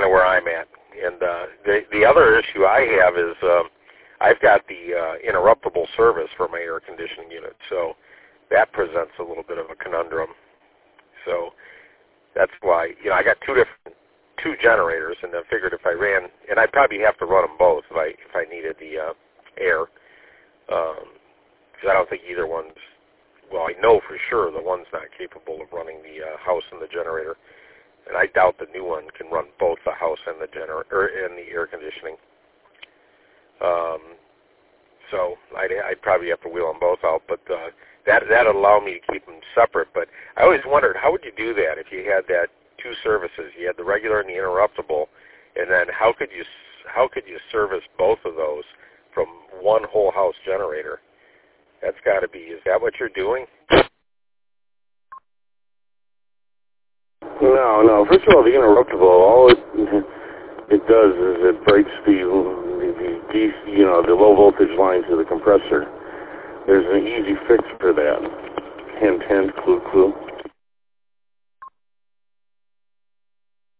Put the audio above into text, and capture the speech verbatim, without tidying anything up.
of where I'm at. And uh, the the other issue I have is um, I've got the uh, interruptible service for my air conditioning unit, so that presents a little bit of a conundrum. So that's why, you know, I got two different two generators, and I figured if I ran, and I'd probably have to run them both if I if I needed the uh, air, because um, I don't think either one's. Well, I know for sure the one's not capable of running the uh, house and the generator. And I doubt the new one can run both the house and the gener- or and the air conditioning. Um, so I'd, I'd probably have to wheel them both out, but uh, that that'd allow me to keep them separate. But I always wondered, how would you do that if you had that two services? You had the regular and the interruptible, and then how could you how could you service both of those from one whole house generator? That's got to be. Is that what you're doing? No, no. First of all, the interruptible, all it it does is it breaks the, the, the you know the low voltage line to the compressor. There's an easy fix for that. Hint, hint, clue, clue.